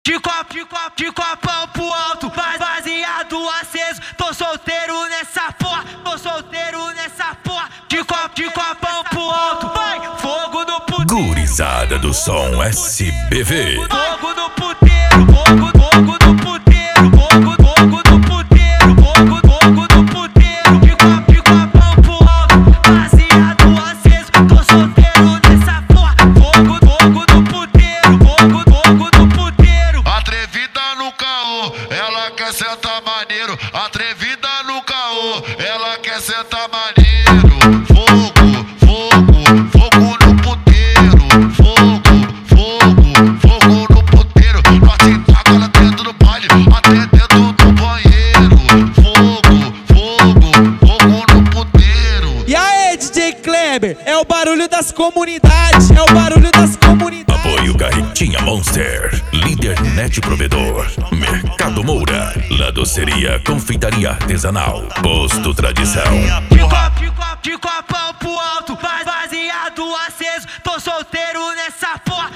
De copão pro alto, baseado aceso. Tô solteiro nessa porra, De copão pro alto, vai, fogo no puteiro. Gurizada do som SBV. Fogo no puteiro, fogo no puteiro, fogo no puteiro, fogo no puteiro. De copão pro alto, baseado aceso. Tô solteiro nessa porra, fogo no puteiro, fogo no puteiro. Atrevida no caô, ela quer sentar maneiro. Atrevida no caô, ela quer sentar maneiro. Fogo no puteiro. Fogo no puteiro. Nós te taca lá dentro do baile, até dentro do banheiro. Fogo no puteiro. E aí, DJ Kleber, é o barulho das comunidades, Apoio Carretinha Monster, Líder Net Provedor, Mercado Moura, Ladoceria Confeitaria Artesanal, Posto Tradição. De copão pro alto, baseado aceso. Tô solteiro nessa porra,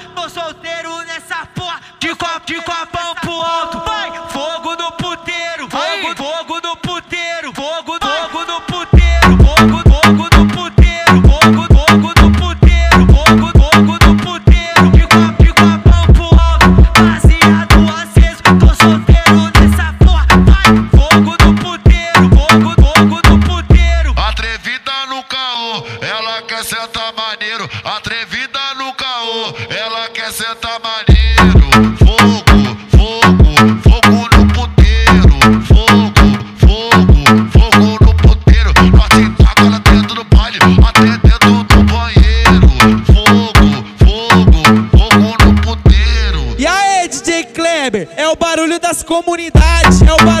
De copão pro alto, vai, fogo no puteiro, fogo no puteiro, fogo no puteiro, fogo no puteiro, fogo no puteiro, fogo no puteiro. De copão pro alto, baseado aceso. Tô solteiro nessa porra, vai, fogo no puteiro, fogo no puteiro. Atrevida no caô, ela quer sentar maneiro. Atrevida no caô, ela quer sentar maneiro. Fogo no puteiro. Fogo no puteiro. Nós te taca lá dentro do baile, até dentro do banheiro. Fogo no puteiro. E aí, DJ Kleber, é o barulho das comunidades,